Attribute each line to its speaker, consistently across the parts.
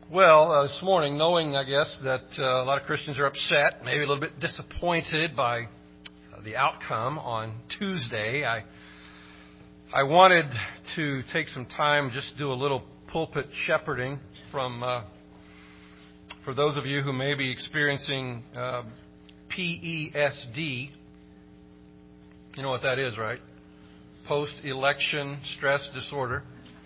Speaker 1: This morning, knowing, I guess, that a lot of Christians are upset, maybe a little bit disappointed by the outcome on Tuesday, I wanted to take some time just to do a little pulpit shepherding for those of you who may be experiencing PESD. You know what that is, right? Post-election stress disorder.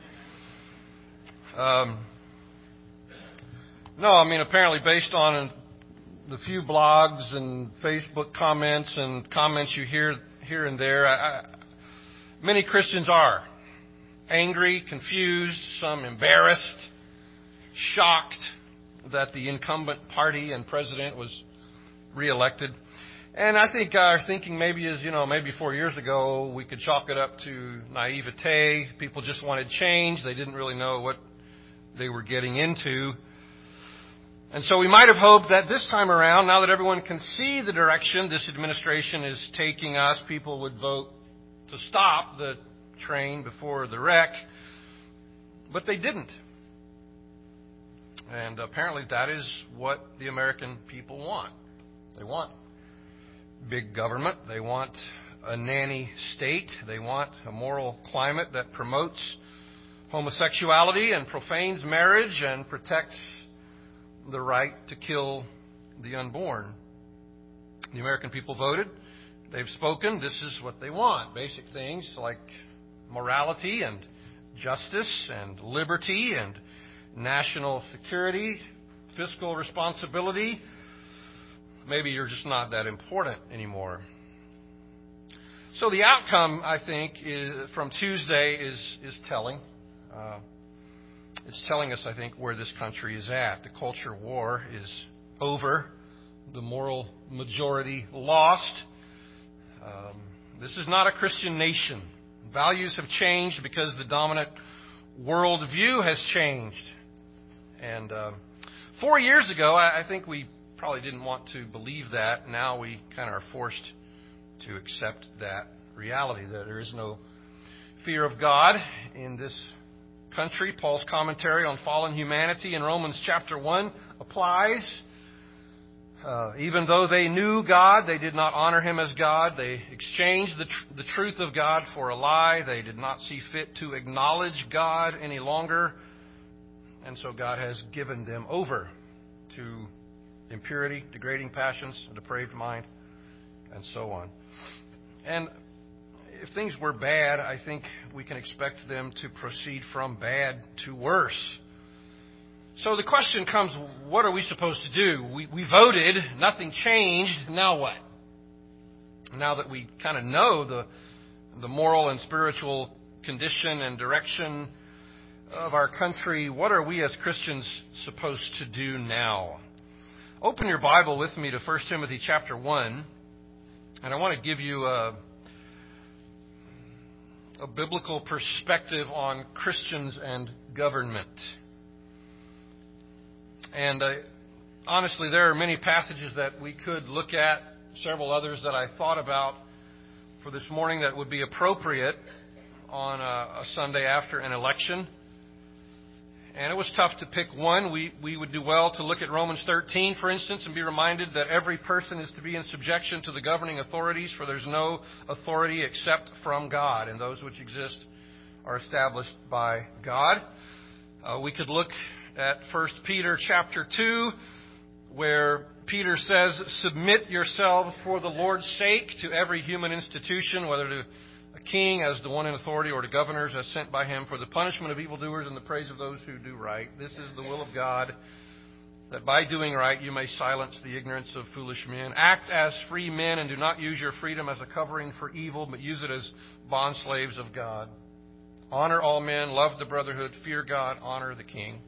Speaker 1: Apparently based on the few blogs and Facebook comments and comments you hear here and there, many Christians are angry, confused, some embarrassed, shocked that the incumbent party and president was reelected. And I think our thinking maybe is, maybe 4 years ago we could chalk it up to naivete. People just wanted change. They didn't really know what they were getting into. And so we might have hoped that this time around, now that everyone can see the direction this administration is taking us, people would vote to stop the train before the wreck. But they didn't. And apparently that is what the American people want. They want big government. They want a nanny state. They want a moral climate that promotes homosexuality and profanes marriage and protects the right to kill the unborn. The American people voted. They've spoken. This is what they want. Basic things like morality and justice and liberty and national security, fiscal responsibility. Maybe you're just not that important anymore. So the outcome, I think, from Tuesday is telling. It's telling us, I think, where this country is at. The culture war is over. The moral majority lost. This is not a Christian nation. Values have changed because the dominant worldview has changed. And 4 years ago, I think we probably didn't want to believe that. Now we kind of are forced to accept that reality, that there is no fear of God in this country. Paul's commentary on fallen humanity in Romans chapter 1 applies. Even though they knew God, they did not honor Him as God. They exchanged the truth of God for a lie. They did not see fit to acknowledge God any longer. And so God has given them over to impurity, degrading passions, a depraved mind, and so on. And if things were bad, I think we can expect them to proceed from bad to worse. So the question comes, what are we supposed to do? We voted, nothing changed, now what? Now that we kind of know the moral and spiritual condition and direction of our country, what are we as Christians supposed to do now? Open your Bible with me to 1 Timothy chapter 1, and I want to give you a biblical perspective on Christians and government. And honestly, there are many passages that we could look at, several others that I thought about for this morning that would be appropriate on a Sunday after an election. And it was tough to pick one. We would do well to look at Romans 13, for instance, and be reminded that every person is to be in subjection to the governing authorities, for there's no authority except from God, and those which exist are established by God. We could look at 1 Peter chapter 2, where Peter says, "Submit yourselves for the Lord's sake to every human institution, whether to a king as the one in authority or to governors as sent by him for the punishment of evildoers and the praise of those who do right. This is the will of God, that by doing right you may silence the ignorance of foolish men. Act as free men and do not use your freedom as a covering for evil, but use it as bondslaves of God. Honor all men, love the brotherhood, fear God, honor the king."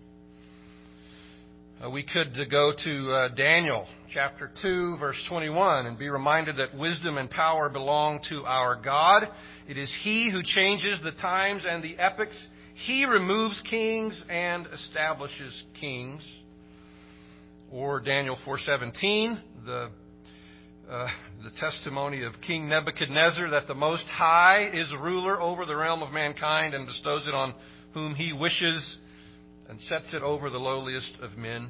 Speaker 1: We could go to Daniel chapter 2, verse 21, and be reminded that wisdom and power belong to our God. It is He who changes the times and the epochs. He removes kings and establishes kings. Or Daniel 4:17, the testimony of King Nebuchadnezzar that the Most High is ruler over the realm of mankind and bestows it on whom He wishes. and sets it over the lowliest of men.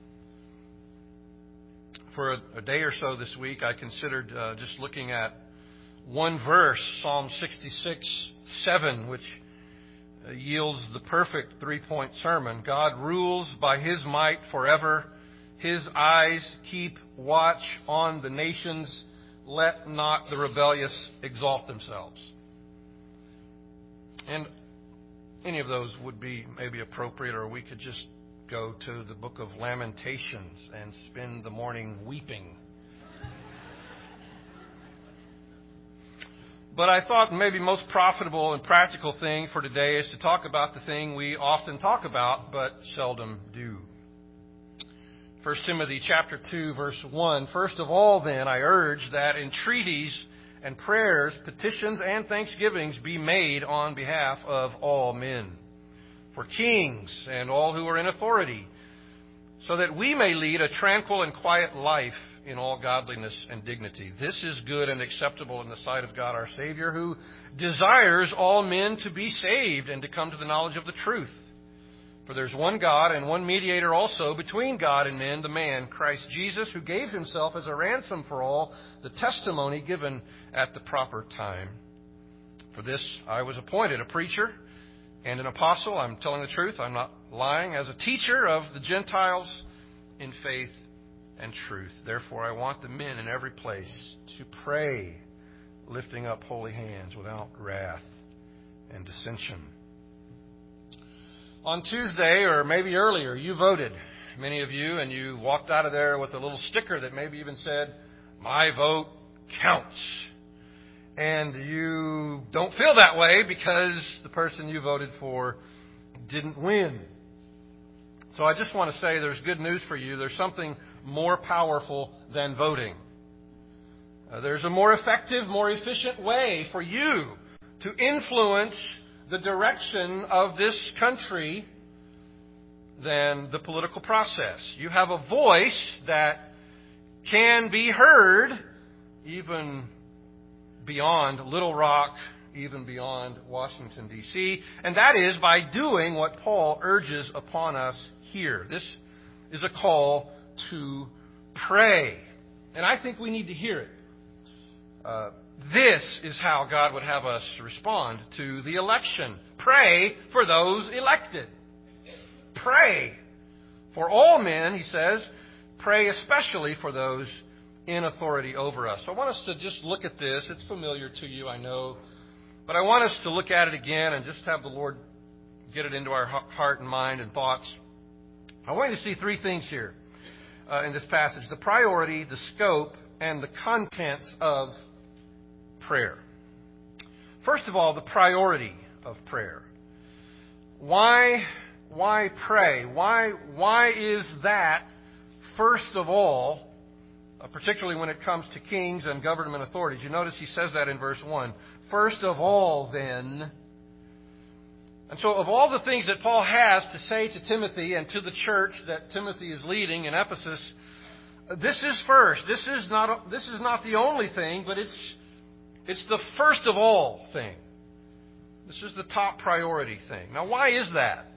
Speaker 1: For a day or so this week, I considered just looking at one verse, Psalm 66:7, which yields the perfect three-point sermon. God rules by His might forever. His eyes keep watch on the nations. Let not the rebellious exalt themselves. And any of those would be maybe appropriate, or we could just go to the book of Lamentations and spend the morning weeping. But I thought maybe most profitable and practical thing for today is to talk about the thing we often talk about but seldom do. 1 Timothy chapter 2, verse 1. First of all, then, I urge that entreaties and prayers, petitions and thanksgivings be made on behalf of all men, for kings and all who are in authority, so that we may lead a tranquil and quiet life in all godliness and dignity. This is good and acceptable in the sight of God our Savior, who desires all men to be saved and to come to the knowledge of the truth. For there's one God and one mediator also between God and men, the man, Christ Jesus, who gave himself as a ransom for all, the testimony given at the proper time. For this I was appointed a preacher and an apostle. I'm telling the truth, I'm not lying, as a teacher of the Gentiles in faith and truth. Therefore I want the men in every place to pray, lifting up holy hands without wrath and dissension. On Tuesday, or maybe earlier, you voted, many of you, and you walked out of there with a little sticker that maybe even said, "My vote counts." And you don't feel that way because the person you voted for didn't win. So I just want to say there's good news for you. There's something more powerful than voting. There's a more effective, more efficient way for you to influence the direction of this country than the political process. You have a voice that can be heard even beyond Little Rock, even beyond Washington, D.C., and that is by doing what Paul urges upon us here. This is a call to pray, and I think we need to hear it. This is how God would have us respond to the election. Pray for those elected. Pray for all men, he says. Pray especially for those in authority over us. So I want us to just look at this. It's familiar to you, I know. But I want us to look at it again and just have the Lord get it into our heart and mind and thoughts. I want you to see three things here in this passage: the priority, the scope, and the contents of prayer. First of all, the priority of prayer. Why pray? Why is that first of all, particularly when it comes to kings and government authorities? You notice he says that in verse 1. First of all, then. And so of all the things that Paul has to say to Timothy and to the church that Timothy is leading in Ephesus, this is first. This is not the only thing, but it's the first of all thing. This is the top priority thing. Now, why is that?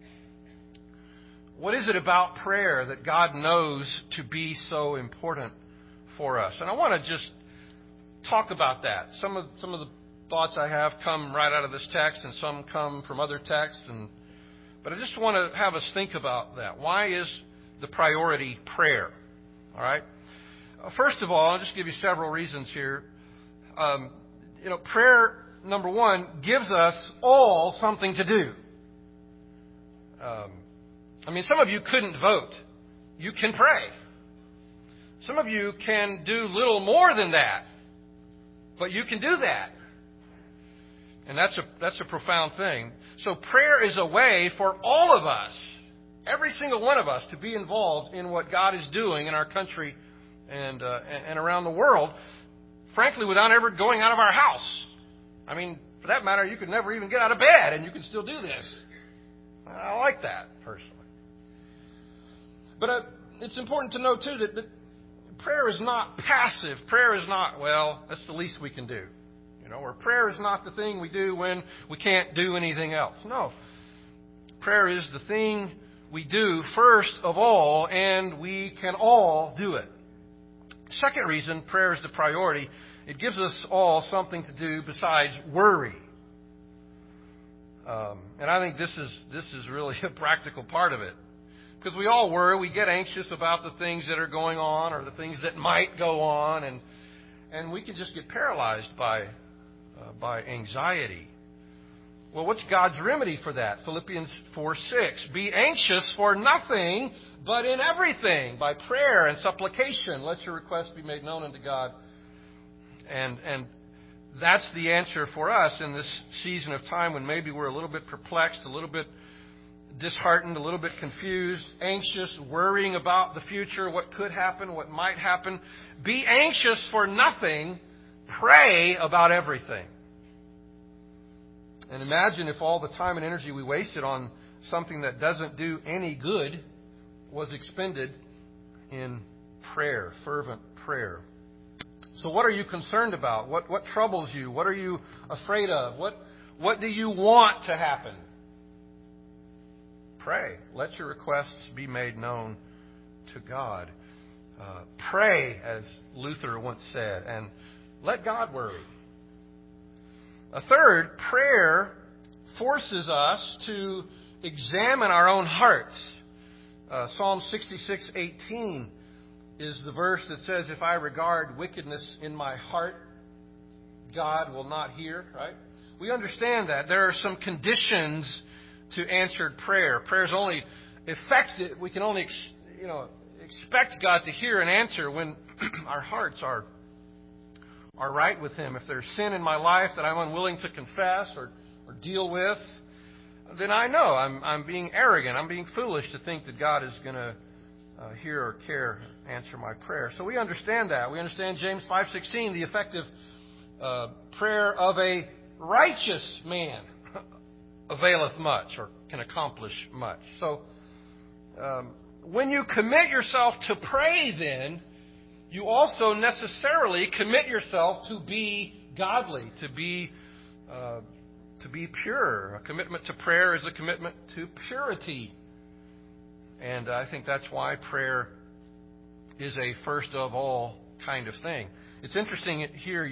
Speaker 1: What is it about prayer that God knows to be so important for us? And I want to just talk about that. Some of the thoughts I have come right out of this text, and some come from other texts. But I just want to have us think about that. Why is the priority prayer? All right. First of all, I'll just give you several reasons here. Prayer, number one, gives us all something to do. Some of you couldn't vote. You can pray. Some of you can do little more than that, but you can do that. And that's a profound thing. So prayer is a way for all of us, every single one of us, to be involved in what God is doing in our country and around the world, frankly, without ever going out of our house. For that matter, you could never even get out of bed, and you can still do this. I like that, personally. But it's important to know, too, that prayer is not passive. Prayer is not, that's the least we can do. Or prayer is not the thing we do when we can't do anything else. No. Prayer is the thing we do first of all, and we can all do it. Second reason prayer is the priority. It gives us all something to do besides worry. And I think this is really a practical part of it. Because we all worry, we get anxious about the things that are going on or the things that might go on, and we can just get paralyzed by anxiety. Well, what's God's remedy for that? Philippians 4:6. Be anxious for nothing, but in everything, by prayer and supplication, let your requests be made known unto God. And that's the answer for us in this season of time when maybe we're a little bit perplexed, a little bit disheartened, a little bit confused, anxious, worrying about the future, what could happen, what might happen. Be anxious for nothing, pray about everything. And imagine if all the time and energy we wasted on something that doesn't do any good was expended in prayer, fervent prayer. So what are you concerned about? What troubles you? What are you afraid of? What do you want to happen? Pray. Let your requests be made known to God. Pray, as Luther once said, and let God worry. A third, prayer forces us to examine our own hearts. Psalm 66:18 is the verse that says, if I regard wickedness in my heart, God will not hear, right? We understand that. There are some conditions to answered prayer. Prayer is only effective. We can only expect God to hear and answer when our hearts are right with Him. If there's sin in my life that I'm unwilling to confess or deal with, then I know I'm being arrogant. I'm being foolish to think that God is going to hear or care answer my prayer. So we understand that. We understand James 5:16, the effective prayer of a righteous man availeth much, or can accomplish much. So when you commit yourself to pray, then you also necessarily commit yourself to be godly, to be pure. A commitment to prayer is a commitment to purity. And I think that's why prayer is a first of all kind of thing. It's interesting here,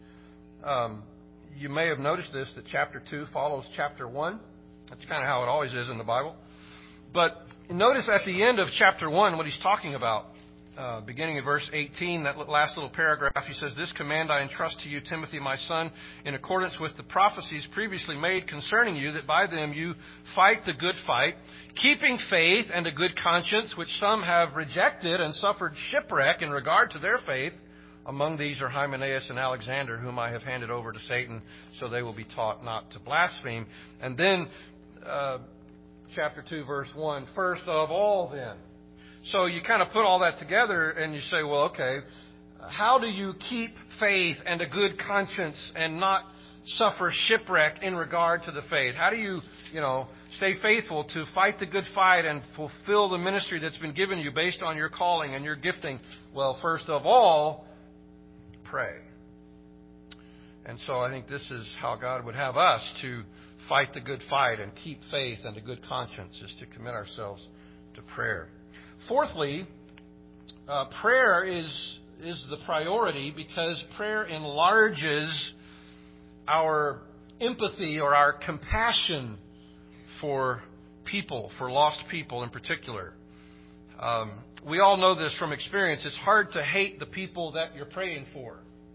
Speaker 1: you may have noticed this, that chapter 2 follows chapter 1. That's kind of how it always is in the Bible. But notice at the end of chapter 1 what he's talking about. Beginning in verse 18, that last little paragraph, he says, This command I entrust to you, Timothy, my son, in accordance with the prophecies previously made concerning you, that by them you fight the good fight, keeping faith and a good conscience, which some have rejected and suffered shipwreck in regard to their faith. Among these are Hymenaeus and Alexander, whom I have handed over to Satan, so they will be taught not to blaspheme. And then, chapter 2, verse 1, first of all then. So you kind of put all that together and you say, well, okay, how do you keep faith and a good conscience and not suffer shipwreck in regard to the faith? How do you, stay faithful to fight the good fight and fulfill the ministry that's been given you based on your calling and your gifting? Well, first of all, pray. And so I think this is how God would have us to fight the good fight and keep faith and a good conscience, is to commit ourselves to prayer. Fourthly, prayer is the priority because prayer enlarges our empathy or our compassion for people, for lost people in particular. We all know this from experience. It's hard to hate the people that you're praying for.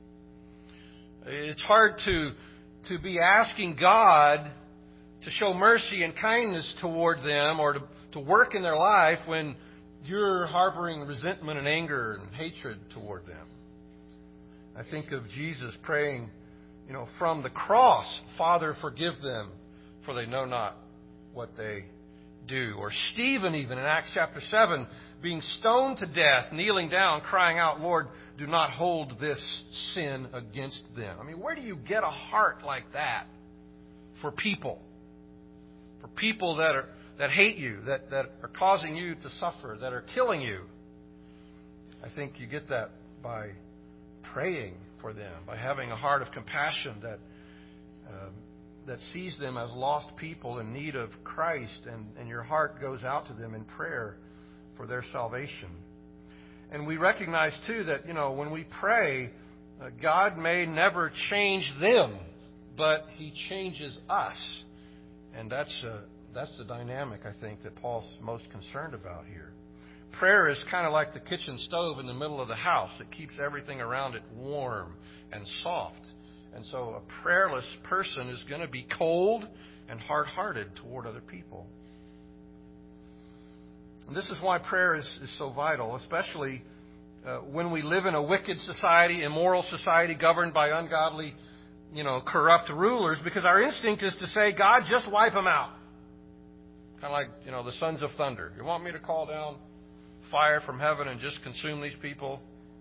Speaker 1: It's hard to be asking God to show mercy and kindness toward them or to work in their life when you're harboring resentment and anger and hatred toward them. I think of Jesus praying, from the cross, Father, forgive them, for they know not what they do. Or Stephen, even in Acts chapter 7, being stoned to death, kneeling down, crying out, Lord, do not hold this sin against them. I mean, where do you get a heart like that for people? For people that hate you, that are causing you to suffer, that are killing you. I think you get that by praying for them, by having a heart of compassion that that sees them as lost people in need of Christ, and your heart goes out to them in prayer for their salvation. And we recognize, too, that, when we pray, God may never change them, but He changes us. And that's the dynamic, I think, that Paul's most concerned about here. Prayer is kind of like the kitchen stove in the middle of the house. It keeps everything around it warm and soft. And so a prayerless person is going to be cold and hard-hearted toward other people. And this is why prayer is so vital, especially when we live in a wicked society, immoral society governed by ungodly, corrupt rulers, because our instinct is to say, God, just wipe them out. Kind of like, the sons of thunder. You want me to call down fire from heaven and just consume these people?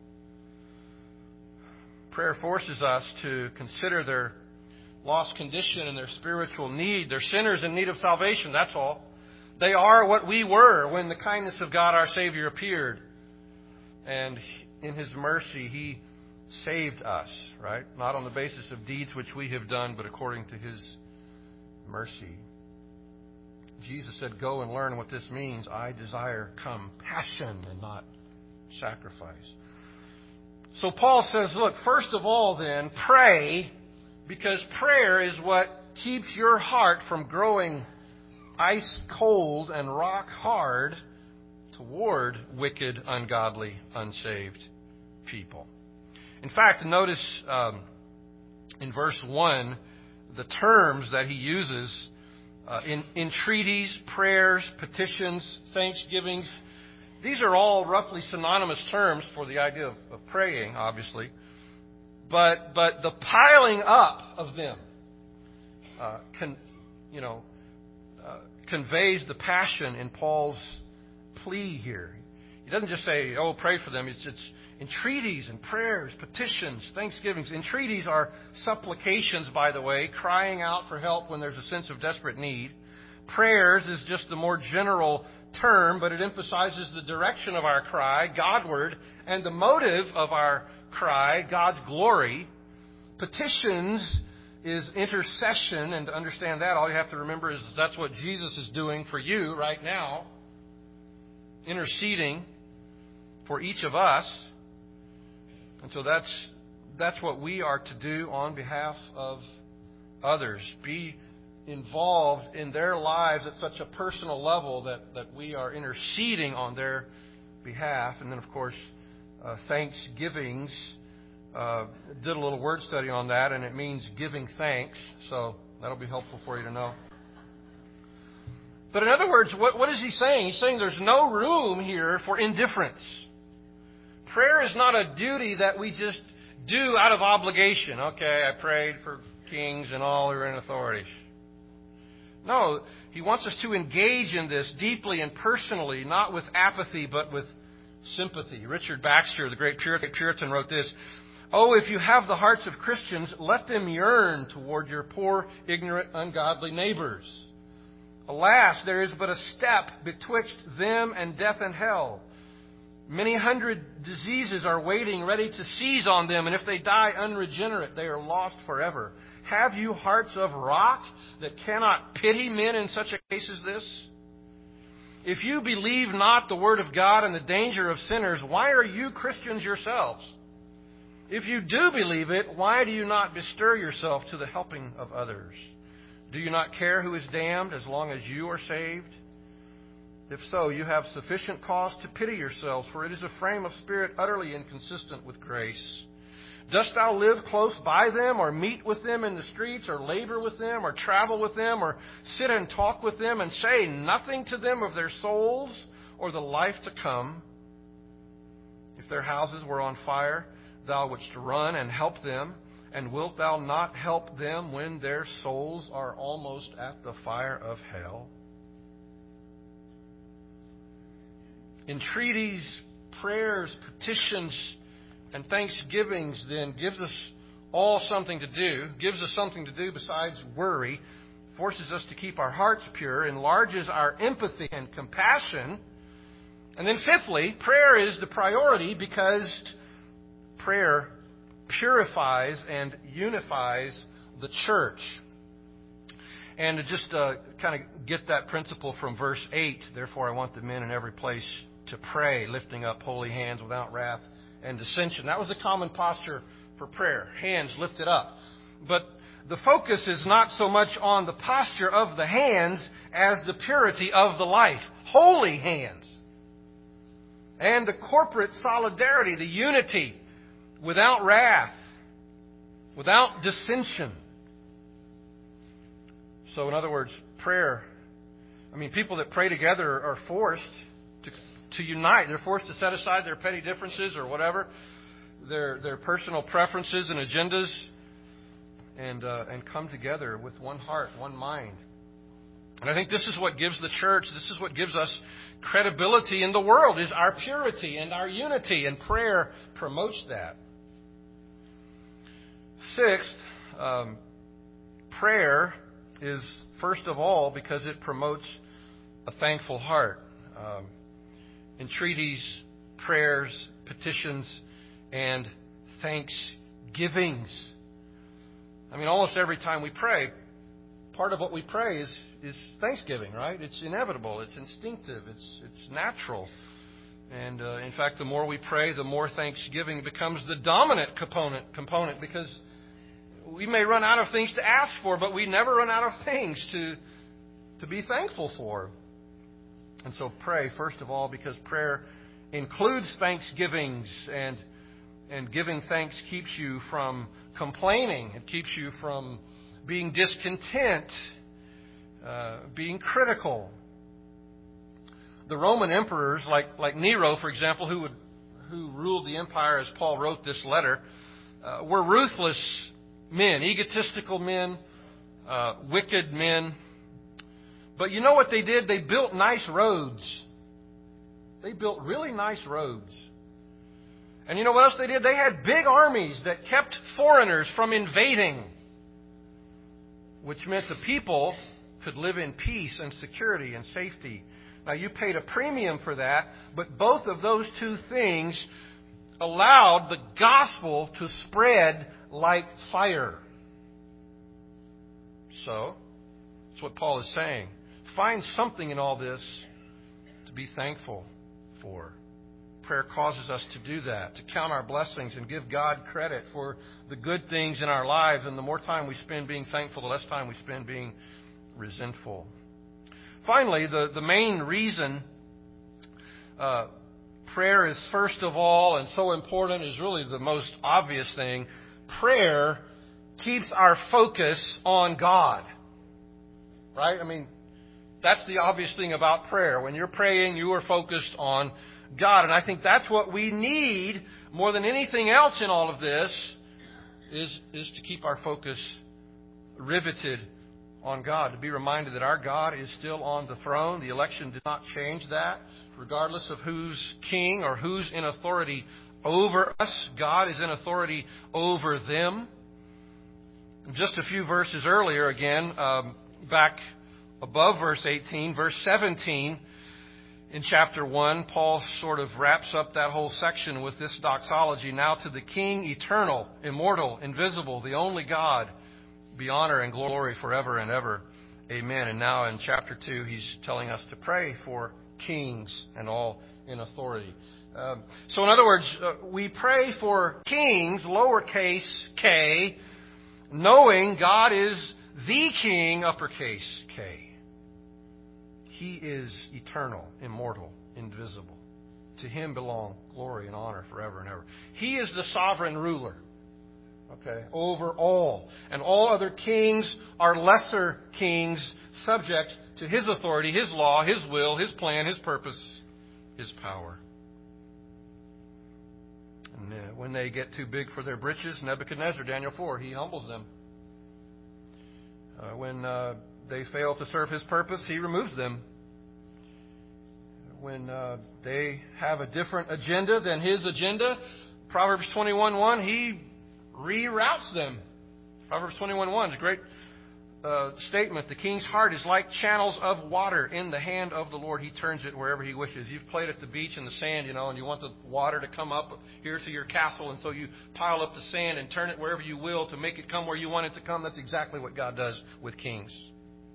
Speaker 1: Prayer forces us to consider their lost condition and their spiritual need. They're sinners in need of salvation, that's all. They are what we were when the kindness of God our Savior appeared. And in His mercy, He saved us, right? Not on the basis of deeds which we have done, but according to His mercy. Jesus said, go and learn what this means. I desire compassion and not sacrifice. So Paul says, look, first of all then, pray, because prayer is what keeps your heart from growing ice cold and rock hard toward wicked, ungodly, unsaved people. In fact, notice in verse 1, the terms that he uses in entreaties, prayers, petitions, thanksgivings. These are all roughly synonymous terms for the idea of praying, obviously. But the piling up of them conveys the passion in Paul's plea here. He doesn't just say, oh, pray for them. It's entreaties and prayers, petitions, thanksgivings. Entreaties are supplications, by the way, crying out for help when there's a sense of desperate need. Prayers is just the more general term, but it emphasizes the direction of our cry, Godward, and the motive of our cry, God's glory. Petitions is intercession, and to understand that, all you have to remember is that's what Jesus is doing for you right now, interceding for each of us. And so that's what we are to do on behalf of others. Be involved in their lives at such a personal level that we are interceding on their behalf. And then, of course, thanksgivings. Did a little word study on that, and it means giving thanks. So that'll be helpful for you to know. But in other words, what is he saying? He's saying there's no room here for indifference. Prayer is not a duty that we just do out of obligation. Okay, I prayed for kings and all who are in authority. No, he wants us to engage in this deeply and personally, not with apathy, but with sympathy. Richard Baxter, the great Puritan, wrote this: oh, if you have the hearts of Christians, let them yearn toward your poor, ignorant, ungodly neighbors. Alas, there is but a step betwixt them and death and hell. Many hundred diseases are waiting, ready to seize on them, and if they die unregenerate, they are lost forever. Have you hearts of rock that cannot pity men in such a case as this? If you believe not the word of God and the danger of sinners, why are you Christians yourselves? If you do believe it, why do you not bestir yourself to the helping of others? Do you not care who is damned as long as you are saved? If so, you have sufficient cause to pity yourselves, for it is a frame of spirit utterly inconsistent with grace. Dost thou live close by them, or meet with them in the streets, or labor with them, or travel with them, or sit and talk with them, and say nothing to them of their souls or the life to come? If their houses were on fire, thou wouldst run and help them, and wilt thou not help them when their souls are almost at the fire of hell? Entreaties, prayers, petitions, and thanksgivings then gives us all something to do, gives us something to do besides worry, forces us to keep our hearts pure, enlarges our empathy and compassion. And then fifthly, prayer is the priority because prayer purifies and unifies the church. And to just kind of get that principle from verse 8, therefore I want the men in every place to pray, lifting up holy hands without wrath and dissension. That was a common posture for prayer, hands lifted up. But the focus is not so much on the posture of the hands as the purity of the life. Holy hands. And the corporate solidarity, the unity, without wrath, without dissension. So in other words, prayer, people that pray together are forced to unite. They're forced to set aside their petty differences or whatever, their personal preferences and agendas, and come together with one heart, one mind. And I think this is what gives the church, this is what gives us credibility in the world, is our purity and our unity, and prayer promotes that. Sixth, prayer is, first of all, because it promotes a thankful heart. Entreaties, prayers, petitions, and thanksgivings. Almost every time we pray, part of what we pray is thanksgiving, right? It's inevitable. It's instinctive. It's natural. And in fact, the more we pray, the more thanksgiving becomes the dominant component, because we may run out of things to ask for, but we never run out of things to be thankful for. And so pray, first of all, because prayer includes thanksgivings, and giving thanks keeps you from complaining. It keeps you from being discontent, being critical. The Roman emperors, like Nero, for example, who ruled the empire as Paul wrote this letter, were ruthless men, egotistical men, wicked men. But you know what they did? They built nice roads. They built really nice roads. And you know what else they did? They had big armies that kept foreigners from invading, which meant the people could live in peace and security and safety. Now, you paid a premium for that, but both of those two things allowed the gospel to spread like fire. So, that's what Paul is saying. Find something in all this to be thankful for. Prayer causes us to do that, to count our blessings and give God credit for the good things in our lives. And the more time we spend being thankful, the less time we spend being resentful. Finally, the main reason prayer is first of all and so important is really the most obvious thing. Prayer keeps our focus on God. Right? That's the obvious thing about prayer. When you're praying, you are focused on God. And I think that's what we need more than anything else in all of this is to keep our focus riveted on God, to be reminded that our God is still on the throne. The election did not change that. Regardless of who's king or who's in authority over us, God is in authority over them. Just a few verses earlier, again, back above verse 18, verse 17, in chapter 1, Paul sort of wraps up that whole section with this doxology. Now to the King, eternal, immortal, invisible, the only God, be honor and glory forever and ever. Amen. And now in chapter 2, he's telling us to pray for kings and all in authority. So in other words, we pray for kings, lowercase k, knowing God is the King, uppercase K. He is eternal, immortal, invisible. To Him belong glory and honor forever and ever. He is the sovereign ruler, over all. And all other kings are lesser kings, subject to His authority, His law, His will, His plan, His purpose, His power. And when they get too big for their britches, Nebuchadnezzar, Daniel 4, he humbles them. When they fail to serve His purpose, He removes them. When they have a different agenda than His agenda, Proverbs 21:1, He reroutes them. Proverbs 21:1 is a great statement. The king's heart is like channels of water in the hand of the Lord. He turns it wherever He wishes. You've played at the beach in the sand, and you want the water to come up here to your castle, and so you pile up the sand and turn it wherever you will to make it come where you want it to come. That's exactly what God does with kings.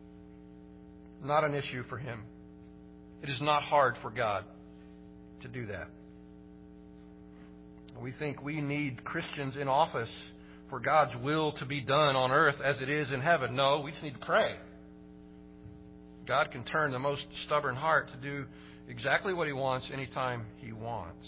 Speaker 1: not an issue for Him. It is not hard for God to do that. We think we need Christians in office for God's will to be done on earth as it is in heaven. No, we just need to pray. God can turn the most stubborn heart to do exactly what He wants anytime He wants.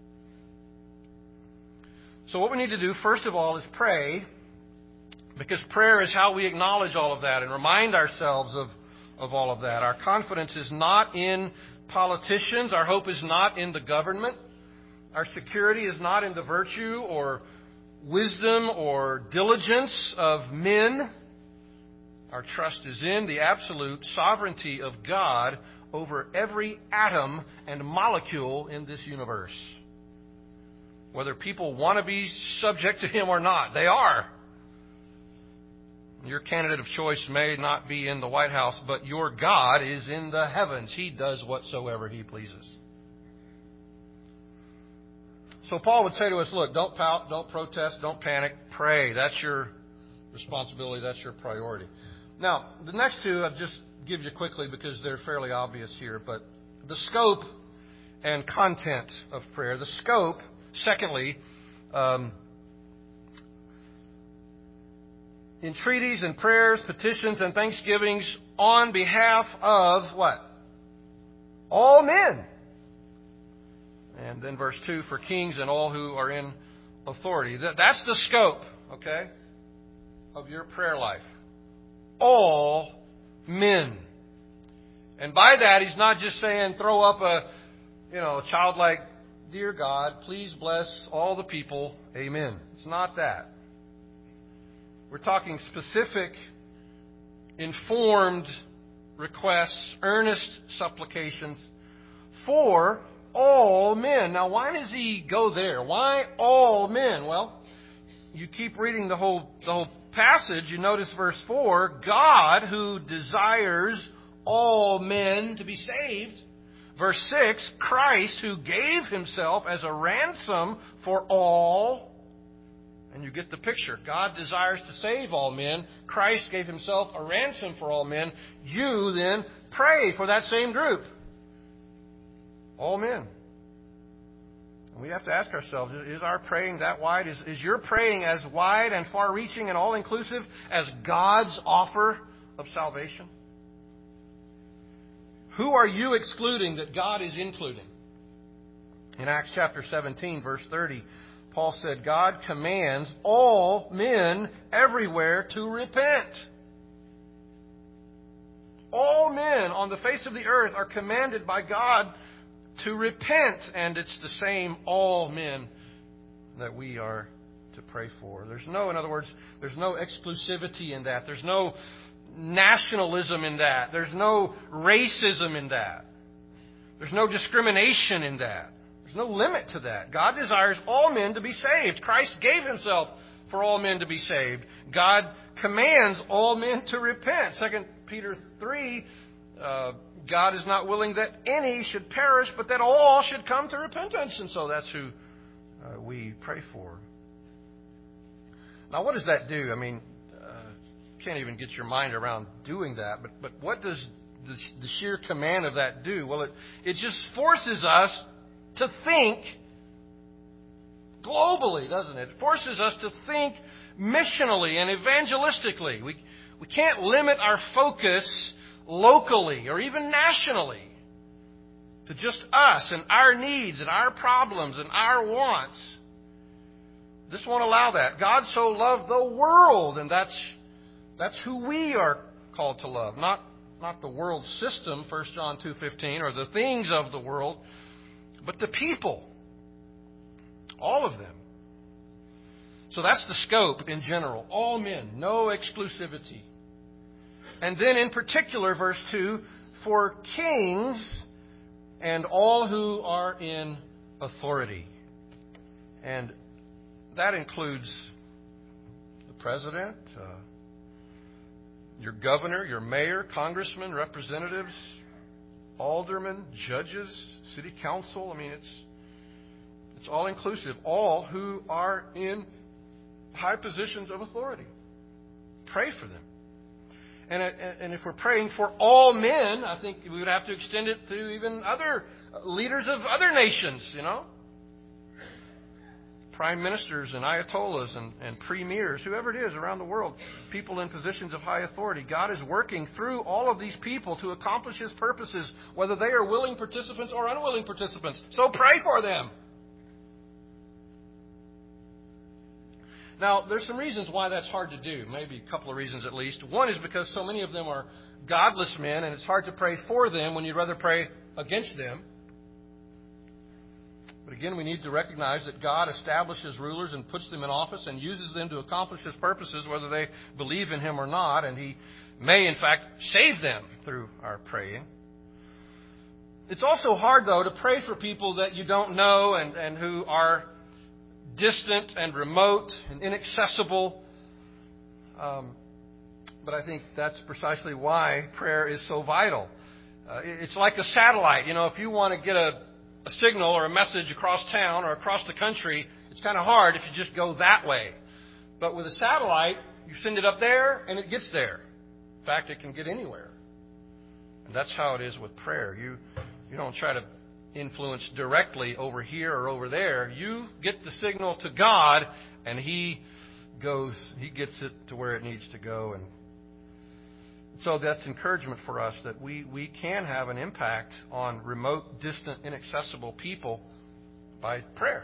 Speaker 1: So what we need to do, first of all, is pray, because prayer is how we acknowledge all of that and remind ourselves of all of that. Our confidence is not in politicians. Our hope is not in the government. Our security is not in the virtue or wisdom or diligence of men. Our trust is in the absolute sovereignty of God over every atom and molecule in this universe. Whether people want to be subject to Him or not, they are. Your candidate of choice may not be in the White House, but your God is in the heavens. He does whatsoever He pleases. So Paul would say to us, look, don't pout, don't protest, don't panic, pray. That's your responsibility, that's your priority. Now, the next two I'll just give you quickly because they're fairly obvious here, but the scope and content of prayer. The scope, secondly, entreaties and prayers, petitions and thanksgivings on behalf of what? All men. And then verse 2, for kings and all who are in authority. That's the scope, okay, of your prayer life. All men. And by that, he's not just saying throw up a childlike, dear God, please bless all the people. Amen. It's not that. We're talking specific, informed requests, earnest supplications for all men. Now, why does he go there? Why all men? Well, you keep reading the whole passage, you notice verse 4, God who desires all men to be saved. Verse 6, Christ who gave Himself as a ransom for all. And you get the picture. God desires to save all men. Christ gave Himself a ransom for all men. You then pray for that same group. All men. And we have to ask ourselves, is our praying that wide? Is your praying as wide and far-reaching and all-inclusive as God's offer of salvation? Who are you excluding that God is including? In Acts chapter 17, verse 30, Paul said, God commands all men everywhere to repent. All men on the face of the earth are commanded by God to repent, and it's the same all men that we are to pray for. In other words, there's no exclusivity in that. There's no nationalism in that. There's no racism in that. There's no discrimination in that. There's no limit to that. God desires all men to be saved. Christ gave Himself for all men to be saved. God commands all men to repent. 2 Peter 3, God is not willing that any should perish, but that all should come to repentance. And so that's who we pray for. Now, what does that do? I mean, can't even get your mind around doing that. But what does the sheer command of that do? Well, it just forces us to think globally, doesn't it? It forces us to think missionally and evangelistically. We can't limit our focus locally or even nationally to just us and our needs and our problems and our wants. This won't allow that. God so loved the world, and that's who we are called to love, not the world system, 1 John 2:15, or the things of the world, but the people, all of them. So that's the scope in general. All men, no exclusivity. And then in particular, verse 2, for kings and all who are in authority. And that includes the president, your governor, your mayor, congressmen, representatives, aldermen, judges, city council. I mean, it's all inclusive. All who are in high positions of authority. Pray for them. And if we're praying for all men, I think we would have to extend it to even other leaders of other nations, Prime ministers and ayatollahs and premiers, whoever it is around the world, people in positions of high authority. God is working through all of these people to accomplish His purposes, whether they are willing participants or unwilling participants. So pray for them. Now, there's some reasons why that's hard to do. Maybe a couple of reasons at least. One is because so many of them are godless men, and it's hard to pray for them when you'd rather pray against them. But again, we need to recognize that God establishes rulers and puts them in office and uses them to accomplish His purposes, whether they believe in Him or not. And He may, in fact, save them through our praying. It's also hard, though, to pray for people that you don't know and who are distant and remote and inaccessible. But I think that's precisely why prayer is so vital. It's like a satellite. If you want to get a signal or a message across town or across the country, it's kind of hard if you just go that way. But with a satellite, you send it up there and it gets there. In fact, it can get anywhere. And that's how it is with prayer. You don't try to influence directly over here or over there. You get the signal to God, and He gets it to where it needs to go. And so that's encouragement for us that we can have an impact on remote, distant, inaccessible people by prayer.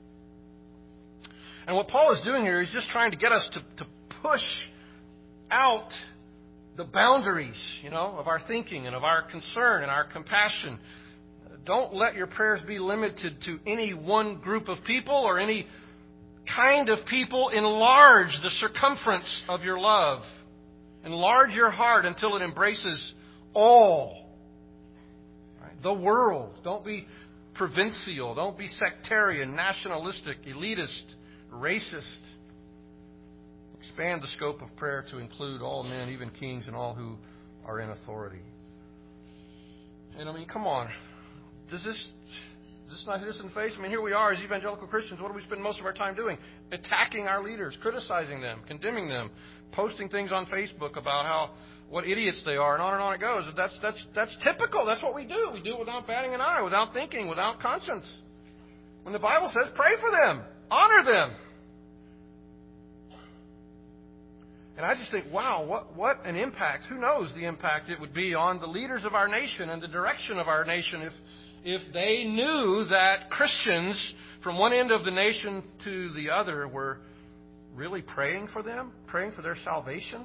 Speaker 1: And what Paul is doing here is just trying to get us to push out the boundaries, of our thinking and of our concern and our compassion. Don't let your prayers be limited to any one group of people or any kind of people. Enlarge the circumference of your love. Enlarge your heart until it embraces all. Right? The world. Don't be provincial. Don't be sectarian, nationalistic, elitist, racist. Expand the scope of prayer to include all men, even kings, and all who are in authority. And come on. Does this not hit us in the face? Here we are as evangelical Christians. What do we spend most of our time doing? Attacking our leaders, criticizing them, condemning them, posting things on Facebook about what idiots they are, and on it goes. That's typical. That's what we do. We do it without batting an eye, without thinking, without conscience. When the Bible says, pray for them, honor them. And I just think, wow, what an impact. Who knows the impact it would be on the leaders of our nation and the direction of our nation if they knew that Christians from one end of the nation to the other were really praying for them, praying for their salvation.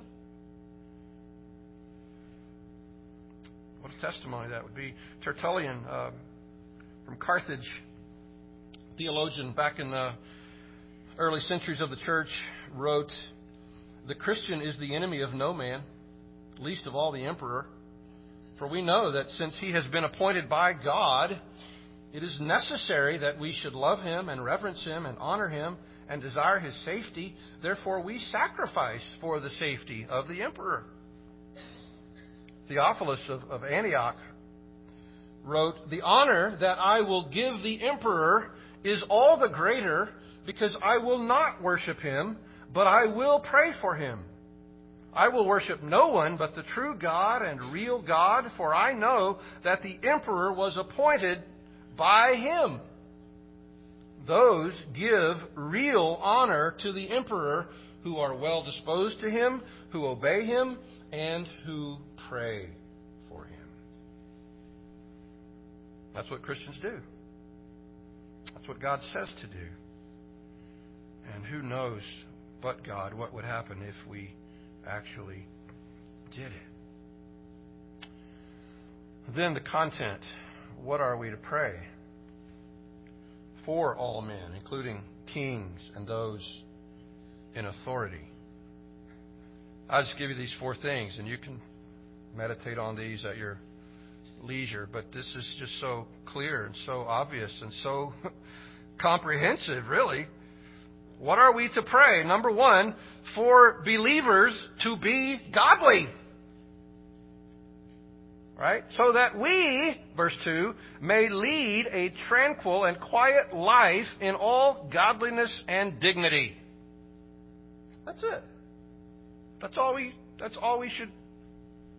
Speaker 1: What a testimony that would be. Tertullian from Carthage, theologian back in the early centuries of the church, wrote, "The Christian is the enemy of no man, least of all the emperor. For we know that since he has been appointed by God, it is necessary that we should love him and reverence him and honor him and desire his safety. Therefore we sacrifice for the safety of the emperor." Theophilus of Antioch wrote, "The honor that I will give the emperor is all the greater because I will not worship him, but I will pray for him. I will worship no one but the true God and real God, for I know that the emperor was appointed by him. Those give real honor to the emperor who are well disposed to him, who obey him, and who pray for him." That's what Christians do. That's what God says to do. And who knows but God what would happen if we actually did it. Then the content. What are we to pray? For all men, including kings and those in authority. I'll just give you these 4 things, and you can meditate on these at your leisure. But this is just so clear and so obvious and so comprehensive, really. What are we to pray? Number 1, for believers to be godly. Right? So that we, verse 2, may lead a tranquil and quiet life in all godliness and dignity. That's it. That's all we should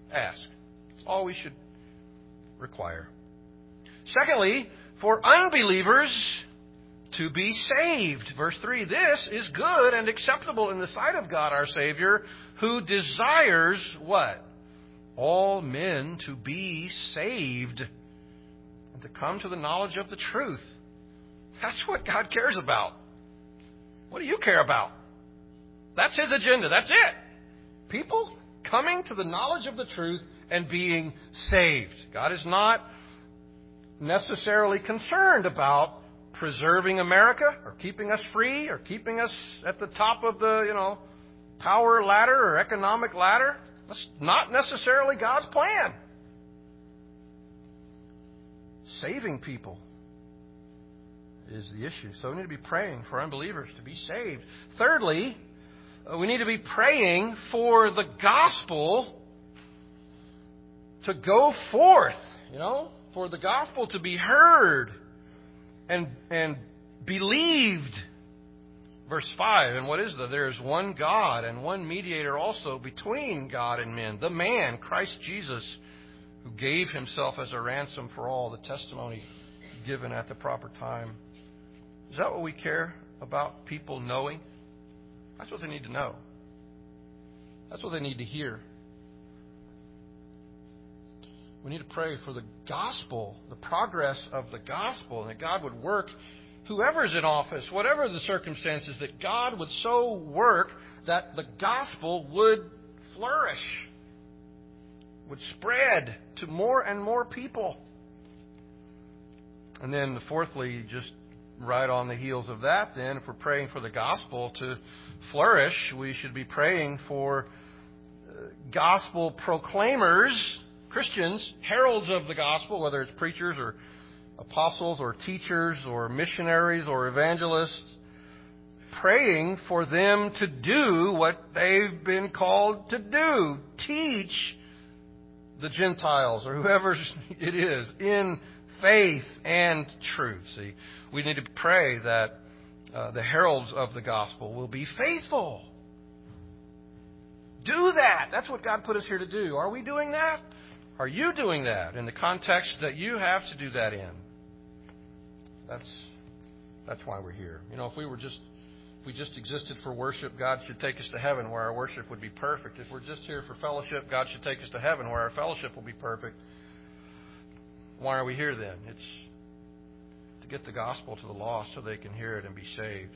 Speaker 1: Ask. That's all we should require. Secondly, for unbelievers to be saved. Verse 3, this is good and acceptable in the sight of God our Savior, who desires what? All men to be saved and to come to the knowledge of the truth. That's what God cares about. What do you care about? That's His agenda. That's it. People coming to the knowledge of the truth and being saved. God is not necessarily concerned about preserving America or keeping us free or keeping us at the top of the, power ladder or economic ladder. That's not necessarily God's plan. Saving people is the issue. So we need to be praying for unbelievers to be saved. Thirdly, we need to be praying for the gospel to go forth, for the gospel to be heard and believed. Verse 5, and what is that? There is one God and one mediator also between God and men, the man, Christ Jesus, who gave Himself as a ransom for all, the testimony given at the proper time. Is that what we care about people knowing? That's what they need to know. That's what they need to hear. We need to pray for the gospel, the progress of the gospel, and that God would work, whoever's in office, whatever the circumstances, that God would so work that the gospel would flourish, would spread to more and more people. And then fourthly, just right on the heels of that, then, if we're praying for the gospel to flourish, we should be praying for gospel proclaimers, Christians, heralds of the gospel, whether it's preachers or apostles or teachers or missionaries or evangelists, praying for them to do what they've been called to do. Teach the Gentiles or whoever it is in faith and truth. See, we need to pray that the heralds of the gospel will be faithful. Do that. That's what God put us here to do. Are we doing that? Are you doing that in the context that you have to do that in? That's why we're here. If we just existed for worship, God should take us to heaven where our worship would be perfect. If we're just here for fellowship, God should take us to heaven where our fellowship will be perfect. Why are we here then? It's to get the gospel to the lost so they can hear it and be saved.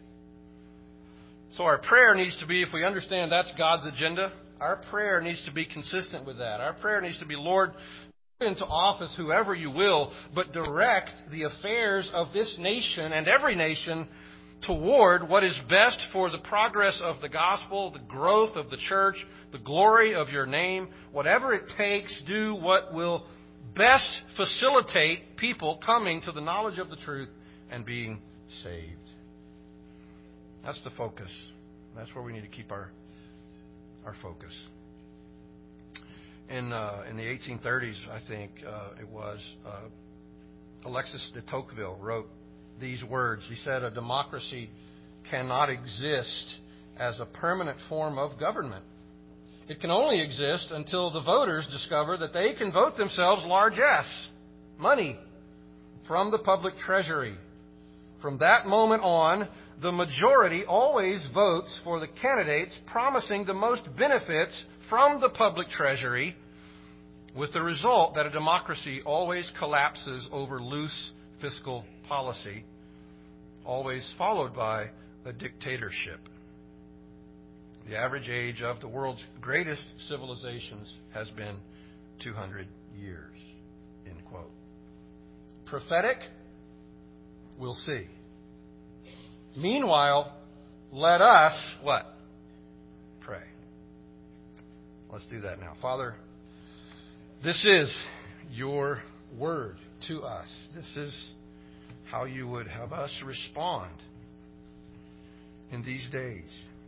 Speaker 1: So our prayer needs to be, if we understand that's God's agenda, our prayer needs to be consistent with that. Our prayer needs to be, Lord, put into office whoever you will, but direct the affairs of this nation and every nation toward what is best for the progress of the gospel, the growth of the church, the glory of your name. Whatever it takes, do what will best facilitate people coming to the knowledge of the truth and being saved. That's the focus. That's where we need to keep our focus. In the 1830s, I think it was, Alexis de Tocqueville wrote these words. He said, "A democracy cannot exist as a permanent form of government. It can only exist until the voters discover that they can vote themselves largesse, money, from the public treasury. From that moment on, the majority always votes for the candidates promising the most benefits from the public treasury, with the result that a democracy always collapses over loose fiscal policy, always followed by a dictatorship. The average age of the world's greatest civilizations has been 200 years." End quote. Prophetic? We'll see. Meanwhile, let us, what? Pray. Let's do that now. Father, this is your word to us. This is how you would have us respond in these days.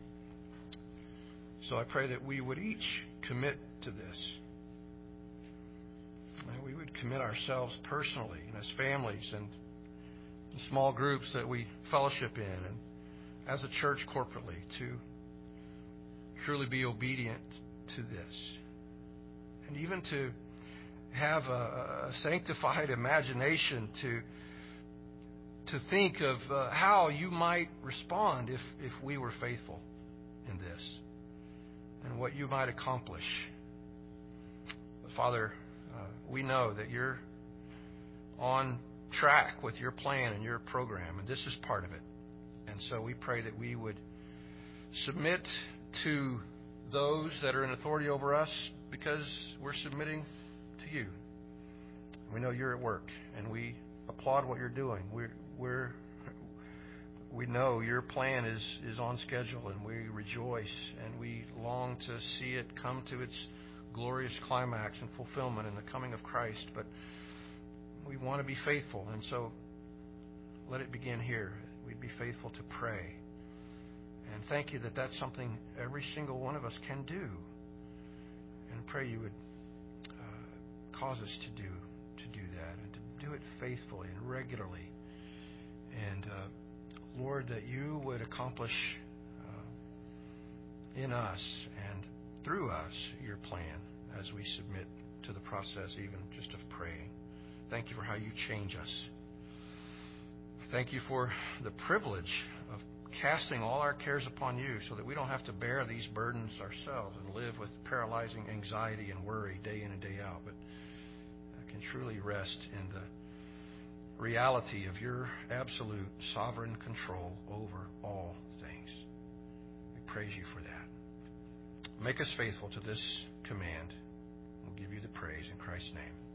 Speaker 1: So I pray that we would each commit to this. And we would commit ourselves personally and as families and in small groups that we fellowship in and as a church corporately to truly be obedient to this and even to have a sanctified imagination to think of how you might respond if we were faithful in this, and what you might accomplish. But Father, we know that you're on track with your plan and your program, and this is part of it. And so we pray that we would submit to those that are in authority over us because we're submitting to you. We know you're at work, and we applaud what you're doing. We know your plan is on schedule, and we rejoice, and we long to see it come to its glorious climax and fulfillment in the coming of Christ. But we want to be faithful, and so let it begin here. We'd be faithful to pray. And thank you that that's something every single one of us can do. And pray you would cause us to do that, and to do it faithfully and regularly. And Lord, that you would accomplish in us and through us your plan as we submit to the process even just of praying. Thank you for how you change us. Thank you for the privilege of casting all our cares upon you so that we don't have to bear these burdens ourselves and live with paralyzing anxiety and worry day in and day out, but can truly rest in the reality of your absolute sovereign control over all things. We praise you for that. Make us faithful to this command. We'll give you the praise in Christ's name.